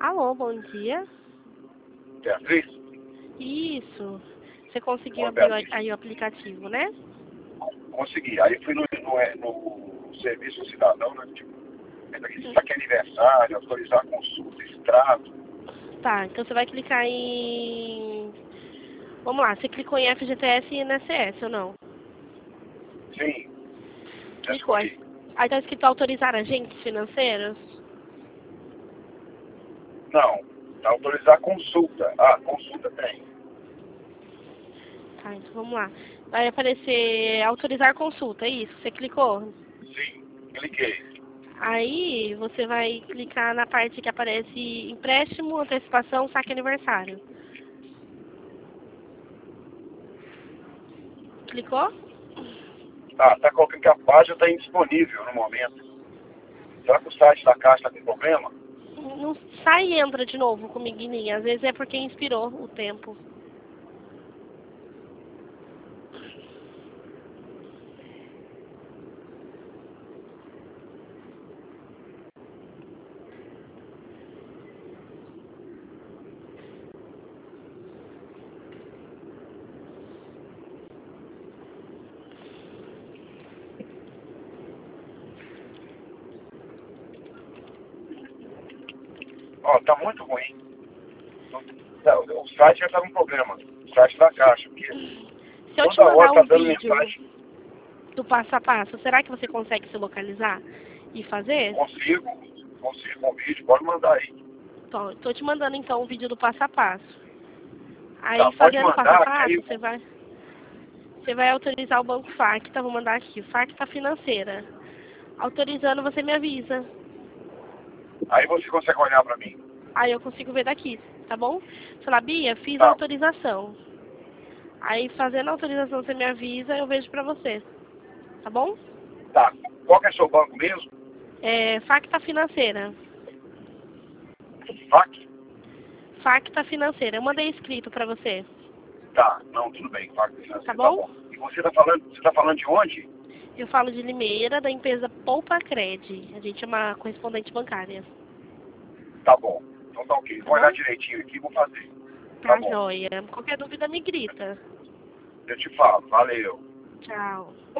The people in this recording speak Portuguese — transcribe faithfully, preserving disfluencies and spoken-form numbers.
Alô, bom dia. Beatriz? Isso. Você conseguiu Ô, abrir o- Beatriz, aí o aplicativo, né? consegui. Aí fui no, no, no Serviço Cidadão, né? Tipo, entra aqui, saque aniversário, autorizar a consulta, extrato. Tá, então você vai clicar em... Vamos lá, você clicou em F G T S e I N S S ou não? Sim, já Clicou. Aí, escolhi. aí tá escrito autorizar agentes financeiros? Não, autorizar a consulta. Ah, consulta tem. Tá, então vamos lá. Vai aparecer autorizar consulta, é isso? Você clicou? Sim, cliquei. Aí você vai clicar na parte que aparece empréstimo, antecipação, saque aniversário. Clicou? Ah, tá colocando que a página está indisponível no momento. Será que o site da Caixa está com problema? Não sai e entra de novo comigo, Guininha. Às vezes é porque inspirou o tempo. Ó, tá muito ruim. Não, o site já está com problema. O site da Caixa, porque Se eu te toda mandar hora tá um dando vídeo mensagem. do passo a passo, será que você consegue se localizar e fazer? Consigo, consigo um vídeo, pode mandar aí. Tô, tô te mandando então um vídeo do passo a passo. Tá, Aí pode fazendo o passo a mandar, que passo, aí você vai, você vai autorizar o Banco Facta, vou mandar aqui, Facta Financeira. Autorizando, você me avisa. aí você consegue olhar para mim. Aí eu consigo ver daqui, tá bom? Fala, Bia, fiz a Tá, autorização. Aí fazendo a autorização, você me avisa, eu vejo pra você. Tá bom? tá. Qual que é seu banco mesmo? É, Facta Financeira. F A C? Facta Financeira. Eu mandei escrito pra você. Tá, não, tudo bem. F A C, Tá financeiro, tá bom? bom. E você tá falando, você tá falando de onde? Eu falo de Limeira, da empresa Poupa Cred. A gente é uma correspondente bancária. Tá bom. Então tá ok. Tá Vou olhar bom? direitinho aqui e vou fazer. Tá Tá, bom. joia. Qualquer dúvida, me grita. Eu te falo. Valeu. Tchau.